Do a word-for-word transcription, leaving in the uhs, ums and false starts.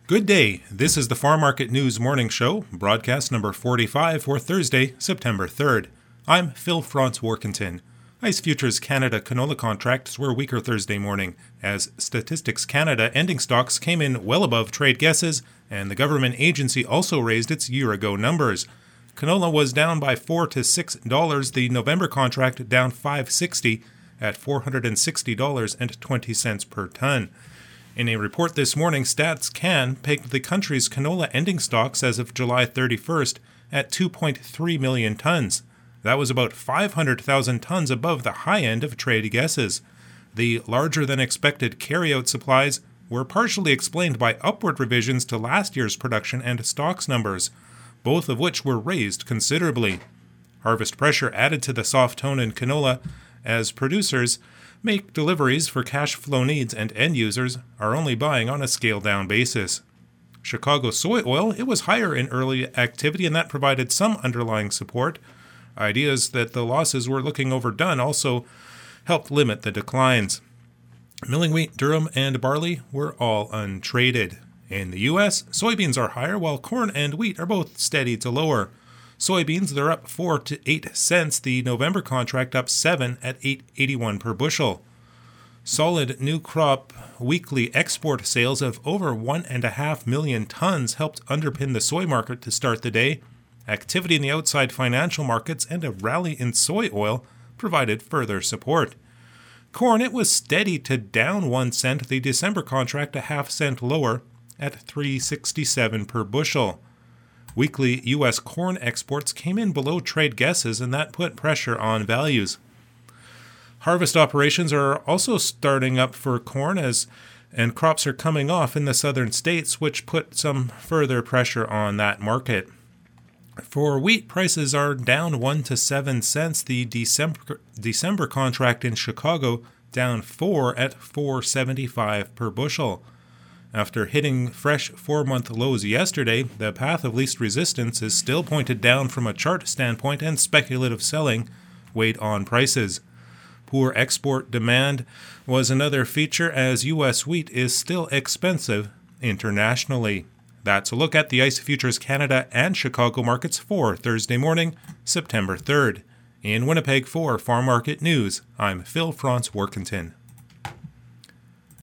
Good day. This is the Farm Market News Morning Show, broadcast number forty-five for Thursday, September third. I'm Phil Franz Workington. Ice Futures Canada canola contracts were weaker Thursday morning, as Statistics Canada ending stocks came in well above trade guesses, and the government agency also raised its year-ago numbers. Canola was down by four to six dollars, the November contract down five dollars and sixty cents at four hundred sixty dollars and twenty cents per ton. In a report this morning, Stats Can pegged the country's canola ending stocks as of July thirty-first at two point three million tons. That was about five hundred thousand tons above the high end of trade guesses. The larger-than-expected carryout supplies were partially explained by upward revisions to last year's production and stocks numbers, both of which were raised considerably. Harvest pressure added to the soft tone in canola as producers make deliveries for cash flow needs and end users are only buying on a scaled-down basis. Chicago soy oil, it was higher in early activity, and that provided some underlying support. Ideas that the losses were looking overdone also helped limit the declines. Milling wheat, durum, and barley were all untraded. In the U S, soybeans are higher, while corn and wheat are both steady to lower. Soybeans, they're up four to eight cents, the November contract up seven at eight eighty-one per bushel. Solid new crop weekly export sales of over one and a half million tons helped underpin the soy market to start the day. Activity in the outside financial markets and a rally in soy oil provided further support. Corn, it was steady to down one cent, the December contract a half cent lower at three sixty-seven per bushel. Weekly U S corn exports came in below trade guesses, and that put pressure on values. Harvest operations are also starting up for corn as and crops are coming off in the southern states, which put some further pressure on that market. For wheat, prices are down one to seven cents. The December December contract in Chicago down four at four seventy-five per bushel. After hitting fresh four-month lows yesterday, the path of least resistance is still pointed down from a chart standpoint, and speculative selling weighed on prices. Poor export demand was another feature, as U S wheat is still expensive internationally. That's a look at the Ice Futures Canada and Chicago markets for Thursday morning, September third. In Winnipeg for Farm Market News, I'm Phil Franz Workington.